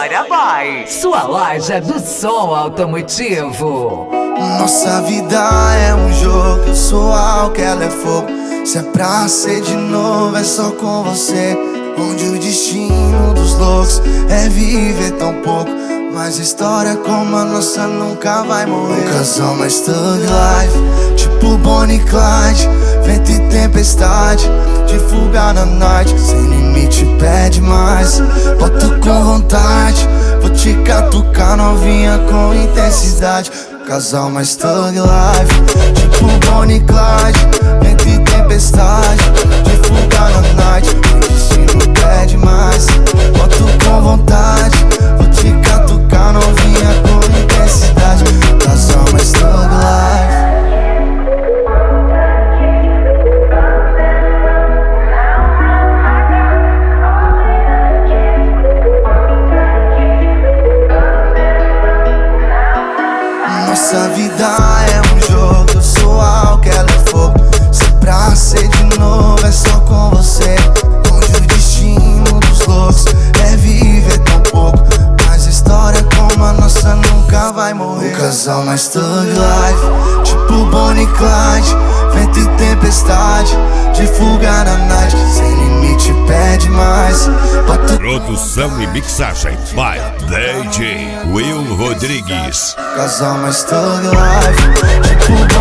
Agora vai! Sua loja do som automotivo. Nossa vida é um jogo, eu sou álcool, ela é fogo. Se é pra ser de novo, é só com você. Onde o destino dos loucos é viver tão pouco, mas história como a nossa nunca vai morrer. Um casal mais thug life, tipo Bonnie e Clyde. Vento e tempestade, de fuga na night. Sem limite pede mais, boto com vontade. Vou te catucar novinha com intensidade. Casal mais thug life, tipo Bonnie e Clyde. Vento e tempestade, de fuga na night. O destino pede mais, boto com vontade. Vou te catucar novinha com intensidade. Casal mais thug life. Nossa vida é um jogo, eu sou álcool, ela é fogo. Se é pra ser de novo, é só com você. Onde o destino dos loucos é viver tão pouco, mas história como a nossa nunca vai morrer. Um casal mais thug life, tipo Bonnie e Clyde. Vento e tempestade, de fuga na night. Sem limite pede mais, boto... Produção e mixagem by DJ Will Rodrigues. Casal mais thug life, tipo